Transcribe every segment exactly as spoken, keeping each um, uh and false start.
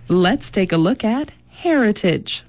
let's take a look at heritage.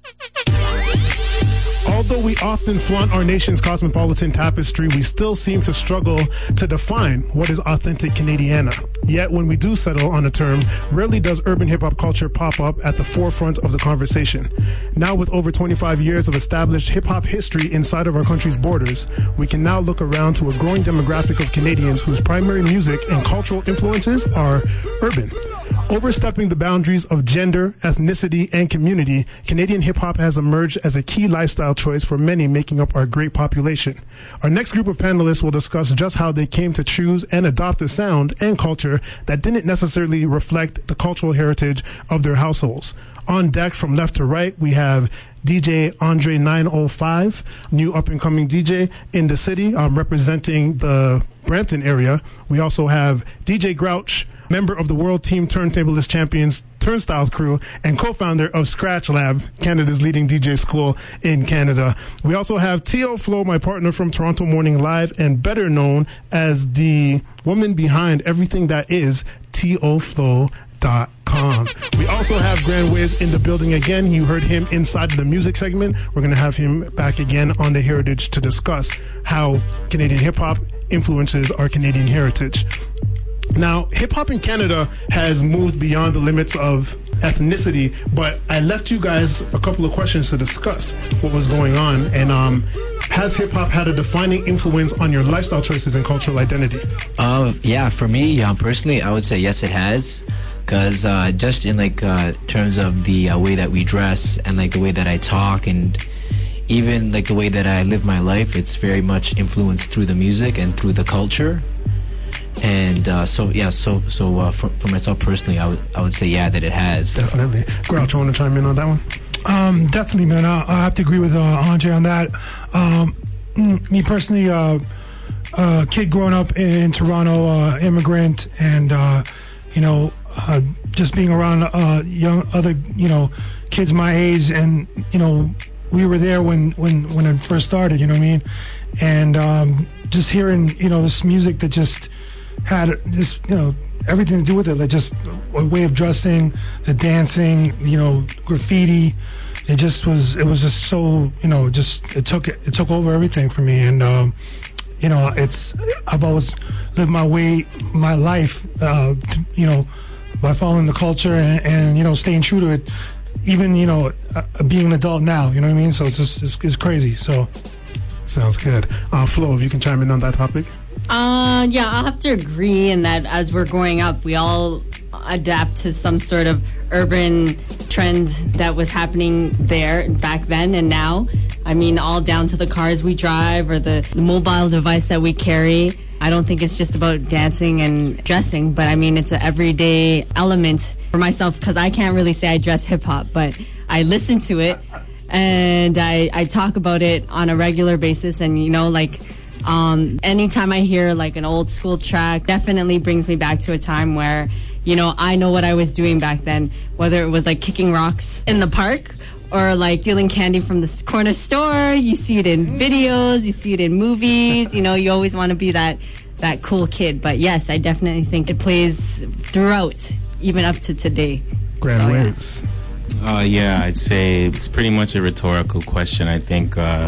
Although we often flaunt our nation's cosmopolitan tapestry, we still seem to struggle to define what is authentic Canadiana. Yet when we do settle on a term, rarely does urban hip-hop culture pop up at the forefront of the conversation. Now with over twenty-five years of established hip-hop history inside of our country's borders, we can now look around to a growing demographic of Canadians whose primary music and cultural influences are urban. Overstepping the boundaries of gender, ethnicity, and community, Canadian hip-hop has emerged as a key lifestyle choice for many making up our great population. Our next group of panelists will discuss just how they came to choose and adopt a sound and culture that didn't necessarily reflect the cultural heritage of their households. On deck from left to right, we have D J Andre nine oh five, new up-and-coming D J in the city, um, representing the Brampton area. We also have D J Grouch, member of the World Team Turntablist Champions Turnstiles crew and co-founder of Scratch Lab, Canada's leading D J school in Canada. We also have T O Flo, my partner from Toronto Morning Live, and better known as the woman behind everything that is T O Flo dot com. We also have Grand Wiz in the building again. You heard him inside of the music segment. We're going to have him back again on the heritage to discuss how Canadian hip-hop influences our Canadian heritage. Now, hip-hop in Canada has moved beyond the limits of ethnicity, but I left you guys a couple of questions to discuss what was going on. And um, has hip-hop had a defining influence on your lifestyle choices and cultural identity? Uh, yeah, for me, um, personally, I would say yes, it has. Because uh, just in like uh, terms of the uh, way that we dress and like the way that I talk and even like the way that I live my life, it's very much influenced through the music and through the culture. And uh, so yeah, so so uh, for, for myself personally, I would I would say yeah that it has. Definitely. Grouch, you want to chime in on that one? Um, definitely, man. I, I have to agree with uh, Andre on that. Um, me personally, uh, uh, kid growing up in Toronto, uh, immigrant, and uh, you know, uh, just being around uh, young other you know kids my age, and you know, we were there when when when it first started. You know what I mean? And um, just hearing you know this music that just had this, you know, everything to do with it, like just a way of dressing, the dancing, you know, graffiti. It just was, it was just so, you know, just, it took, it took over everything for me. And, um, you know, it's, I've always lived my way, my life, uh, to, you know, by following the culture and, and, you know, staying true to it, even, you know, uh, being an adult now, you know what I mean? So it's just, it's, it's crazy, so. Sounds good. Uh, Flo, if you can chime in on that topic. Uh, yeah, I'll have to agree in that as we're growing up, we all adapt to some sort of urban trend that was happening there back then and now. I mean, all down to the cars we drive or the, the mobile device that we carry. I don't think it's just about dancing and dressing, but I mean, it's an everyday element for myself because I can't really say I dress hip-hop, but I listen to it and I, I talk about it on a regular basis and, you know, like... Um, anytime I hear like an old school track, definitely brings me back to a time where, you know, I know what I was doing back then, whether it was like kicking rocks in the park or like stealing candy from the corner store. You see it in videos, you see it in movies, you know, you always want to be that, that cool kid. But yes, I definitely think it plays throughout, even up to today. Grand so, Wiz. Yeah. Uh, yeah, I'd say it's pretty much a rhetorical question. I think, uh,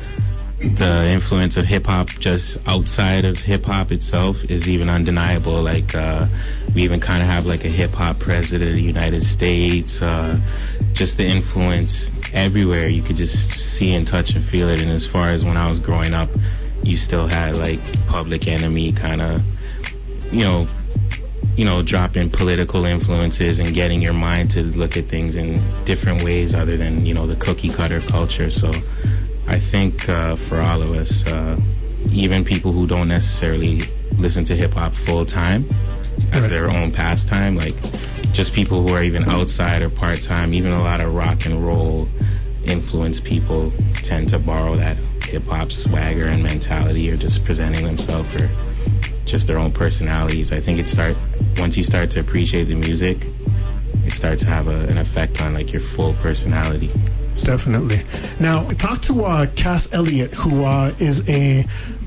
the influence of hip-hop just outside of hip-hop itself is even undeniable. Like, uh, we even kind of have like a hip-hop president of the United States. Uh, just the influence everywhere. You could just see and touch and feel it. And as far as when I was growing up, you still had like Public Enemy kind of, you know, you know, dropping political influences and getting your mind to look at things in different ways other than, you know, the cookie-cutter culture. So I think uh, for all of us, uh, even people who don't necessarily listen to hip-hop full-time as their own pastime, like just people who are even outside or part-time, even a lot of rock and roll influenced people tend to borrow that hip-hop swagger and mentality or just presenting themselves or just their own personalities. I think it start once you start to appreciate the music, it starts to have a, an effect on like your full personality. Definitely. Now, talk to uh, Cass Elliott, who uh, is a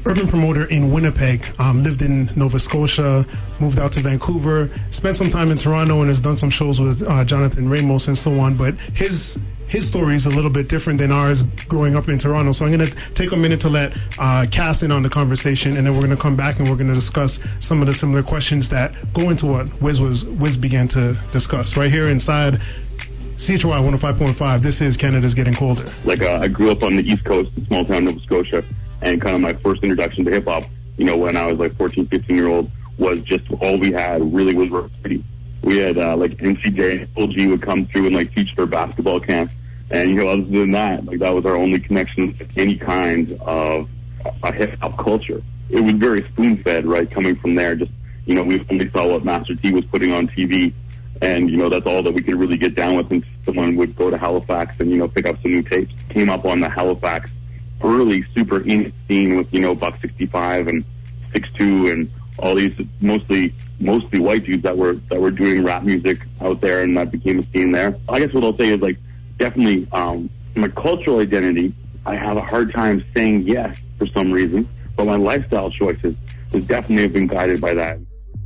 urban promoter in Winnipeg, um, lived in Nova Scotia, moved out to Vancouver, spent some time in Toronto, and has done some shows with uh, Jonathan Ramos and so on. But his his story is a little bit different than ours growing up in Toronto. So I'm going to take a minute to let uh, Cass in on the conversation, and then we're going to come back and we're going to discuss some of the similar questions that go into what Wiz was Wiz began to discuss right here inside C H O I one oh five point five. This is Canada's Getting Colder. Like uh, I grew up on the East Coast, in small town Nova Scotia, and kind of my first introduction to hip hop, you know, when I was like fourteen, fifteen year old, was just all we had really was graffiti. We had uh, like M C J and Full G would come through and like teach their basketball camp, and you know, other than that, like that was our only connection to any kind of a hip hop culture. It was very spoon fed, right? Coming from there, just you know, we only saw what Master T was putting on T V. And, you know, that's all that we could really get down with. And someone would go to Halifax and, you know, pick up some new tapes. Came up on the Halifax early super indie scene with, you know, Buck sixty-five and six two and all these mostly mostly white dudes that were that were doing rap music out there, and that became a scene there. I guess what I'll say is, like, definitely um, my cultural identity, I have a hard time saying yes for some reason, but my lifestyle choices has definitely been guided by that.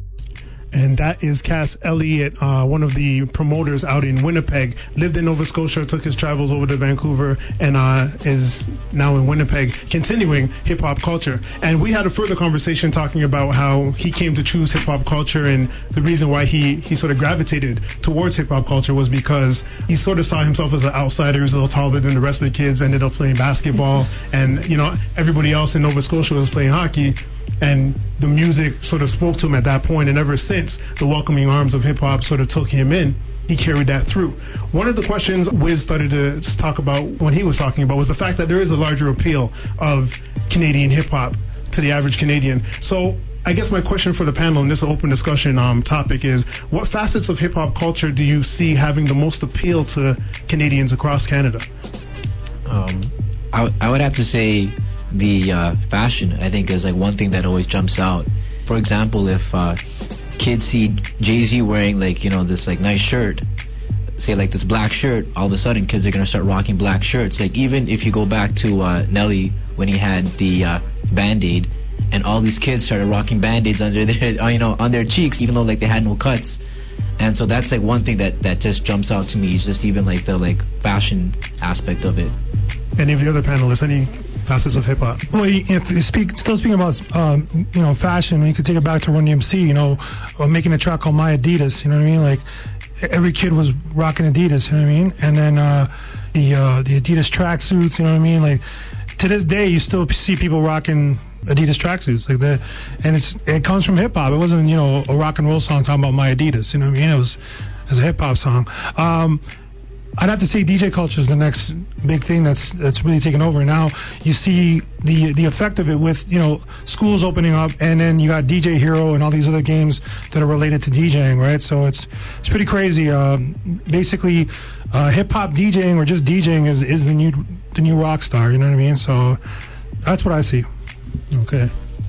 And that is Cass Elliott, uh, one of the promoters out in Winnipeg. Lived in Nova Scotia, took his travels over to Vancouver, and uh, is now in Winnipeg, continuing hip-hop culture. And we had a further conversation talking about how he came to choose hip-hop culture, and the reason why he, he sort of gravitated towards hip-hop culture was because he sort of saw himself as an outsider. He was a little taller than the rest of the kids, ended up playing basketball, and, you know, everybody else in Nova Scotia was playing hockey. And the music sort of spoke to him at that point, and ever since, the welcoming arms of hip-hop sort of took him in. He carried that through. One of the questions Wiz started to talk about when he was talking about was the fact that there is a larger appeal of Canadian hip-hop to the average Canadian. So I guess my question for the panel, and this open discussion um, topic, is what facets of hip-hop culture do you see having the most appeal to Canadians across Canada? Um, I, w- I would have to say the uh, fashion, I think, is like one thing that always jumps out. For example, if uh, kids see Jay-Z wearing like, you know, this like nice shirt, say like this black shirt, all of a sudden kids are going to start rocking black shirts. Like even if you go back to uh, Nelly when he had the uh, Band-Aid, and all these kids started rocking Band-Aids under their, you know, on their cheeks, even though like they had no cuts. And so that's like one thing that, that just jumps out to me, is just even like the like fashion aspect of it. Any of the other panelists, any facets of hip hop? Well, if you speak, still speaking about um, you know, fashion, you could take it back to Run D M C. You know, uh, making a track called My Adidas. You know what I mean? Like every kid was rocking Adidas. You know what I mean? And then uh, the uh, the Adidas tracksuits. You know what I mean? Like to this day, you still see people rocking Adidas tracksuits like that, and it's it comes from hip hop. It wasn't, you know, a rock and roll song talking about My Adidas. You know what I mean? It was it was a hip hop song. Um, I'd have to say D J culture is the next big thing that's that's really taken over. Now you see the the effect of it with, you know, schools opening up, and then you got D J Hero and all these other games that are related to DJing, right? So it's it's pretty crazy. Uh, basically, uh, hip hop DJing or just DJing is, is the new the new rock star. You know what I mean? So that's what I see. Okay.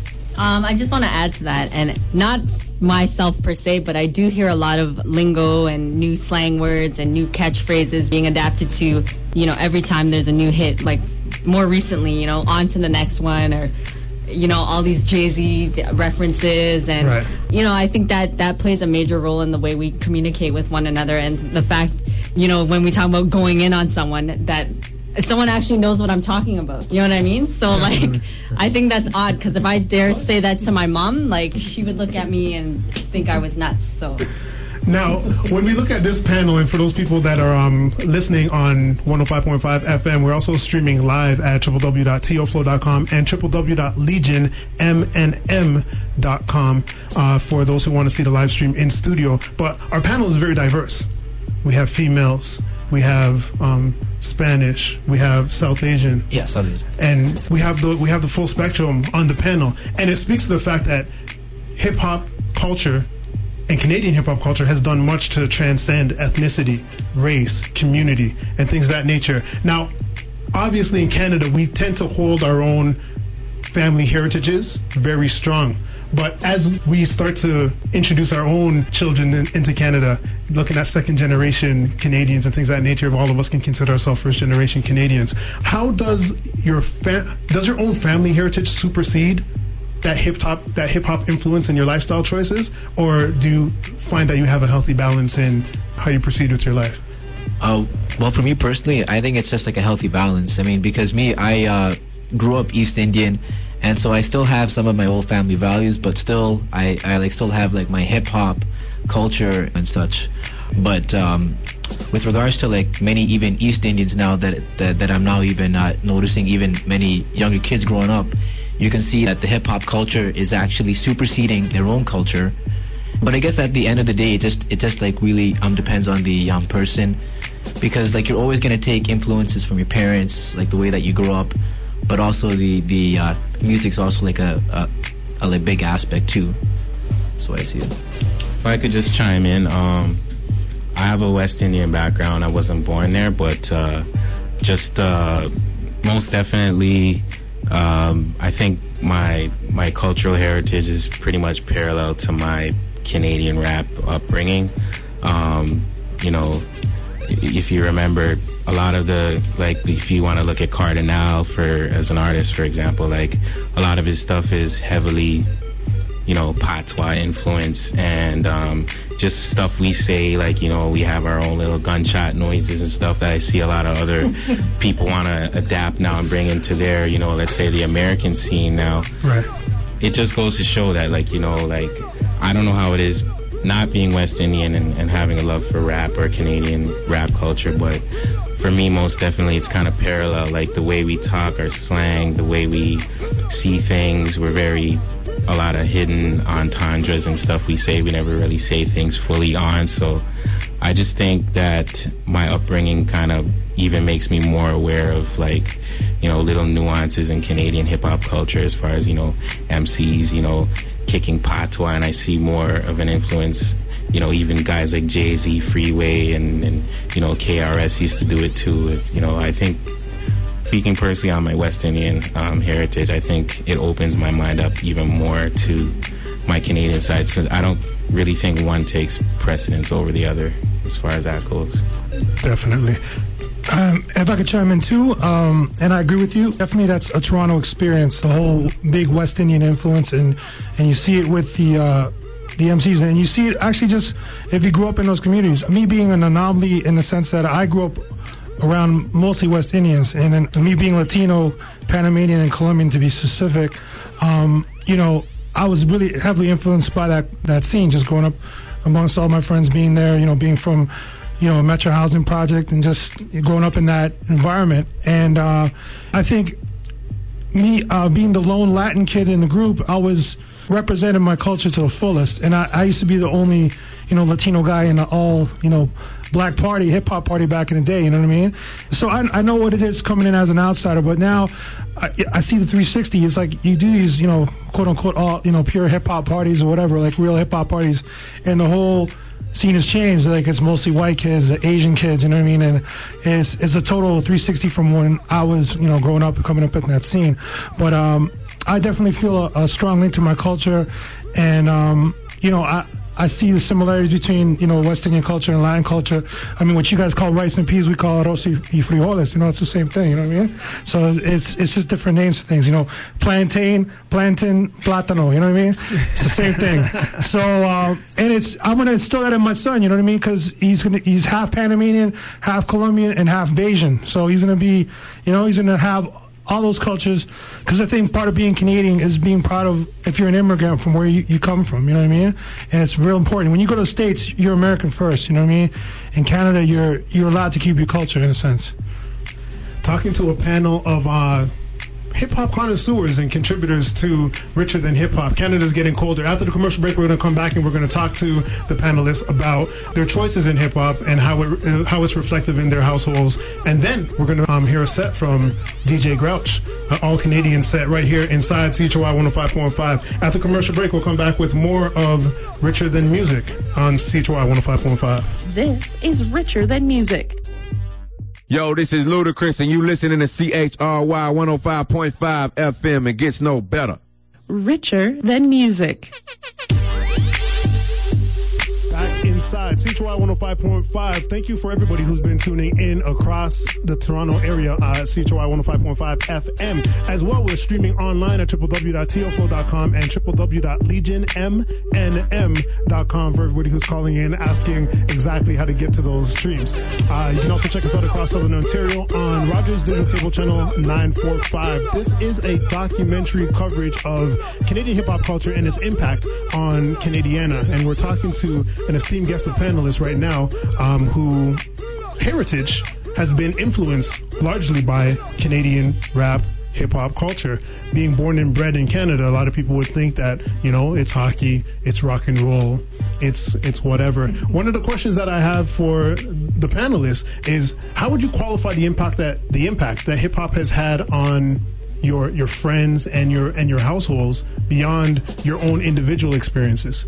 Um, I just want to add to that, and not myself per se, but I do hear a lot of lingo and new slang words and new catchphrases being adapted to, you know, every time there's a new hit. Like more recently, you know, on to the next one, or, you know, all these Jay-Z references. And, right. you know, I think that that plays a major role in the way we communicate with one another. And the fact, you know, when we talk about going in on someone, that someone actually knows what I'm talking about. You know what I mean? So, like, I think that's odd, because if I dare say that to my mom, like, she would look at me and think I was nuts. So now, when we look at this panel, and for those people that are um, listening on one oh five point five F M, we're also streaming live at w w w dot t o flow dot com and w w w dot legion m n m dot com uh, for those who want to see the live stream in studio. But our panel is very diverse. We have females, we have um, Spanish, we have South Asian, Yeah, South Asian. and we have the we have the full spectrum on the panel. And it speaks to the fact that hip hop culture and Canadian hip hop culture has done much to transcend ethnicity, race, community, and things of that nature. Now, obviously in Canada, we tend to hold our own family heritages very strong. But as we start to introduce our own children in, into Canada, looking at second generation Canadians and things of that nature, if all of us can consider ourselves first generation Canadians, how does your fa- does your own family heritage supersede that hip hop that hip hop influence in your lifestyle choices, or do you find that you have a healthy balance in how you proceed with your life? Uh, well, for me personally, I think it's just like a healthy balance. I mean, because me, I uh, grew up East Indian, and so I still have some of my old family values, but still, I, I like still have like my hip hop culture and such. But um, with regards to like many even East Indians now that that, that I'm now even uh, noticing, even many younger kids growing up, you can see that the hip hop culture is actually superseding their own culture. But I guess at the end of the day, it just it just like really um depends on the um person, because like you're always gonna take influences from your parents, like the way that you grew up, but also the the uh, music's also like a, a a like big aspect too. That's why I see it. If I could just chime in, um, I have a West Indian background. I wasn't born there, but uh, just uh, most definitely, um, I think my my cultural heritage is pretty much parallel to my Canadian rap upbringing. Um, you know, if you remember, a lot of the, like, if you want to look at Cardinal for as an artist, for example, like a lot of his stuff is heavily, you know, patois influence, and um, just stuff we say, like, you know, we have our own little gunshot noises and stuff that I see a lot of other people want to adapt now and bring into their, you know, let's say the American scene now. Right. It just goes to show that, like, you know, like, I don't know how it is not being West Indian and, and having a love for rap or Canadian rap culture, but for me, most definitely, it's kind of parallel. Like, the way we talk, our slang, the way we see things, we're very, a lot of hidden entendres and stuff we say. We never really say things fully on, so I just think that my upbringing kind of even makes me more aware of, like, you know, little nuances in Canadian hip-hop culture as far as, you know, M Cs, you know, kicking patois, and I see more of an influence, you know, even guys like Jay-Z, Freeway, and, and, you know, K R S used to do it too. You know, I think, speaking personally on my West Indian um, heritage, I think it opens my mind up even more to my Canadian side, so I don't really think one takes precedence over the other as far as that goes. Definitely. Um, if I could chime in too, um, and I agree with you, definitely that's a Toronto experience, the whole big West Indian influence, and, and you see it with the uh, the M Cs, and you see it actually just if you grew up in those communities. Me being an anomaly in the sense that I grew up around mostly West Indians, and then me being Latino, Panamanian, and Colombian to be specific, um, you know, I was really heavily influenced by that, that scene, just growing up amongst all my friends being there, you know, being from, you know, a Metro housing project and just growing up in that environment. And uh, I think me uh, being the lone Latin kid in the group, I was representing my culture to the fullest. And I, I used to be the only, you know, Latino guy in the all, you know, black party, hip hop party back in the day, you know what I mean? So I, I know what it is coming in as an outsider, but now I, I see the three sixty. It's like you do these, you know, quote unquote, all, you know, pure hip hop parties or whatever, like real hip hop parties, and the whole scene has changed. Like, it's mostly white kids, Asian kids, you know what I mean? And it's it's a total three sixty from when I was, you know, growing up and coming up in that scene. But um, I definitely feel a, a strong link to my culture, and um, you know, I. I see the similarities between, you know, West Indian culture and Latin culture. I mean, what you guys call rice and peas, we call arroz y frijoles. You know, it's the same thing. You know what I mean? So it's it's just different names for things. You know, plantain, plantain, plátano. You know what I mean? It's the same thing. So uh, and it's I'm gonna instill that in my son. You know what I mean? Because he's gonna he's half Panamanian, half Colombian, and half Bayesian. So he's gonna be, you know, he's gonna have all those cultures, because I think part of being Canadian is being proud of, if you're an immigrant, from where you, you come from, you know what I mean? And it's real important. When you go to the States, you're American first, you know what I mean? In Canada, you're you're allowed to keep your culture, in a sense. Talking to a panel of uh, hip-hop connoisseurs and contributors to Richer Than Hip-Hop. Canada's getting colder. After the commercial break, we're going to come back and we're going to talk to the panelists about their choices in hip-hop and how it, uh, how it's reflective in their households. And then we're going to um, hear a set from D J Grouch, an all-Canadian set right here inside C H O I one oh five point five. After commercial break, we'll come back with more of Richer Than Music on C H O I one oh five point five. This is Richer Than Music. Yo, this is Ludacris, and you listening to C H R Y one oh five point five F M. It gets no better. richer than music. Back inside C H Y one oh five point five. Thank you for everybody who's been tuning in across the Toronto area at C H Y one oh five point five F M. As well, we're streaming online at w w w dot t o flow dot com and w w w dot legion m n m dot com for everybody who's calling in asking exactly how to get to those streams. Uh, you can also check us out across Southern Ontario on Rogers Digital Cable Channel nine forty-five. This is a documentary coverage of Canadian hip-hop culture and its impact on Canadiana. And we're talking to an esteemed guest of panelists right now um, who heritage has been influenced largely by Canadian rap hip-hop culture. Being born and bred in Canada, a lot of people would think that, you know, it's hockey, it's rock and roll, it's it's whatever. One of the questions that I have for the panelists is, how would you qualify the impact that the impact that hip-hop has had on your your friends and your and your households beyond your own individual experiences?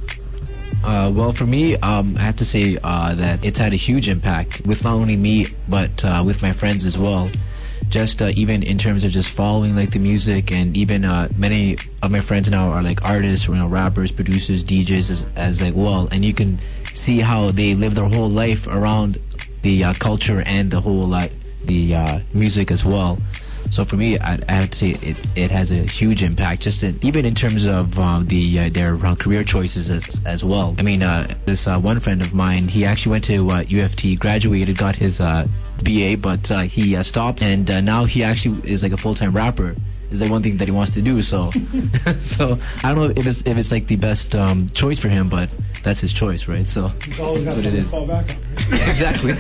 Uh, well, for me, um, I have to say uh, that it's had a huge impact with not only me, but uh, with my friends as well. Just uh, even in terms of just following like the music, and even uh, many of my friends now are like artists, or, you know, rappers, producers, D Js as, as like well. And you can see how they live their whole life around the uh, culture and the whole uh, the uh, music as well. So for me, I, I have to say it, it has a huge impact, just in, even in terms of uh, the uh, their uh, career choices as, as well. I mean, uh, this uh, one friend of mine, he actually went to uh, U F T, graduated, got his uh, B A, but uh, he uh, stopped, and uh, now he actually is like a full-time rapper. Is like one thing that he wants to do. So, so I don't know if it's if it's like the best um, choice for him, but that's his choice, right? So that's what it is. Fall back on, right? Exactly.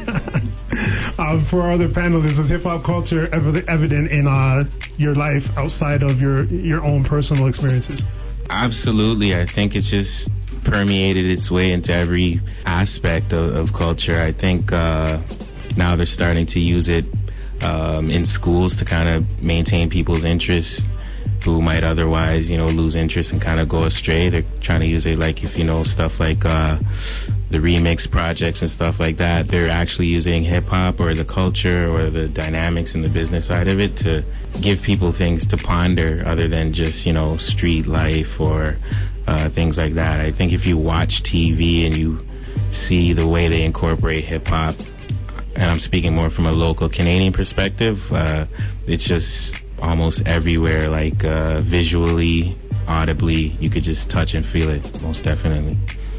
Uh, for our other panelists, is hip-hop culture ever evident in uh, your life outside of your your own personal experiences? Absolutely. I think it's just permeated its way into every aspect of, of culture. I think uh, now they're starting to use it um, in schools to kind of maintain people's interests who might otherwise, you know, lose interest and kind of go astray. They're trying to use it, like, if you know, stuff like uh, the remix projects and stuff like that. They're actually using hip-hop or the culture or the dynamics and the business side of it to give people things to ponder other than just, you know, street life or uh, things like that. I think if you watch T V and you see the way they incorporate hip-hop, and I'm speaking more from a local Canadian perspective, uh, it's just almost everywhere, like uh, visually, audibly, you could just touch and feel it, most definitely.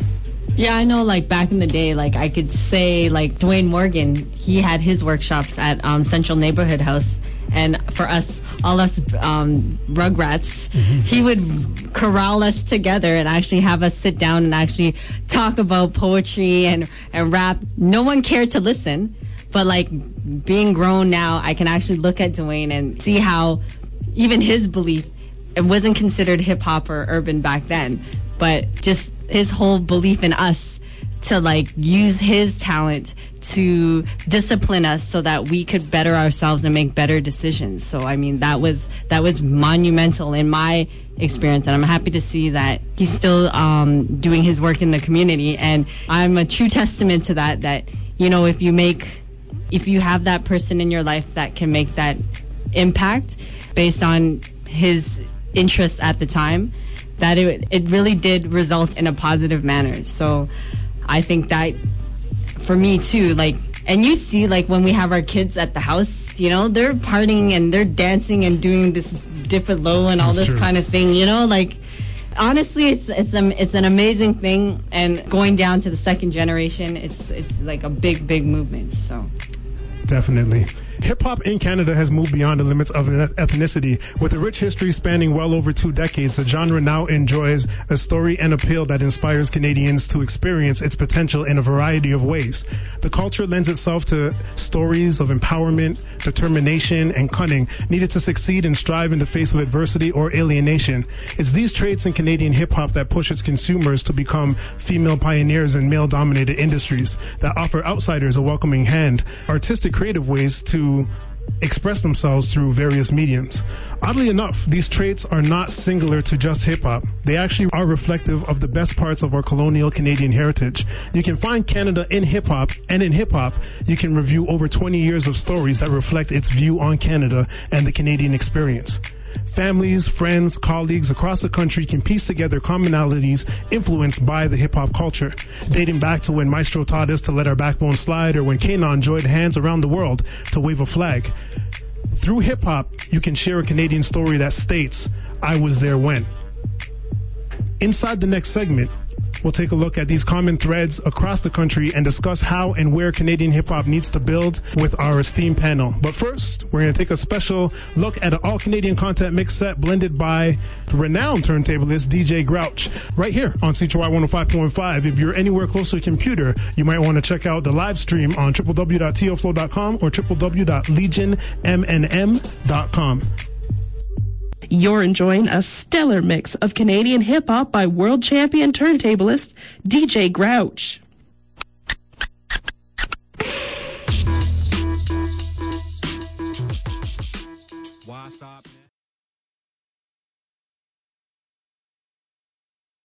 Yeah, I know, like, back in the day, like, I could say, like, Dwayne Morgan, he had his workshops at um, Central Neighborhood House, and for us, all us um, Rugrats, mm-hmm. he would corral us together and actually have us sit down and actually talk about poetry and, and rap. No one cared to listen. But, like, being grown now, I can actually look at Dwayne and see how even his belief, it wasn't considered hip-hop or urban back then, but just his whole belief in us to, like, use his talent to discipline us so that we could better ourselves and make better decisions. So, I mean, that was that was monumental in my experience, and I'm happy to see that he's still um, doing his work in the community. And I'm a true testament to that, that, you know, if you make... if you have that person in your life that can make that impact based on his interests at the time, that it, it really did result in a positive manner. So I think that for me too, like, and you see, like, when we have our kids at the house, you know, they're partying and they're dancing and doing this dip it low and all That's this true. kind of thing, you know, like, honestly, it's it's um, it's an amazing thing, and going down to the second generation, it's it's like a big, big movement. So. Definitely. Hip-hop in Canada has moved beyond the limits of ethnicity. With a rich history spanning well over two decades, the genre now enjoys a story and appeal that inspires Canadians to experience its potential in a variety of ways. The culture lends itself to stories of empowerment, determination, and cunning needed to succeed and strive in the face of adversity or alienation. It's these traits in Canadian hip-hop that push its consumers to become female pioneers in male-dominated industries, that offer outsiders a welcoming hand, artistic creative ways to express themselves through various mediums. Oddly enough, these traits are not singular to just hip-hop. They actually are reflective of the best parts of our colonial Canadian heritage. You can find Canada in hip-hop, and in hip-hop, you can review over twenty years of stories that reflect its view on Canada and the Canadian experience. Families, friends, colleagues across the country can piece together commonalities influenced by the hip-hop culture, dating back to when Maestro taught us to let our backbone slide, or when Kanon joined hands around the world to wave a flag. Through hip-hop, you can share a Canadian story that states, I was there when. Inside the next segment, we'll take a look at these common threads across the country and discuss how and where Canadian hip-hop needs to build with our esteemed panel. But first, we're going to take a special look at an all-Canadian content mix set blended by the renowned turntablist D J Grouch right here on C H Y one oh five point five. If you're anywhere close to a computer, you might want to check out the live stream on w w w dot t o flow dot com or w w w dot legion m n m dot com. You're enjoying a stellar mix of Canadian hip-hop by world champion turntablist D J Grouch. Why stop?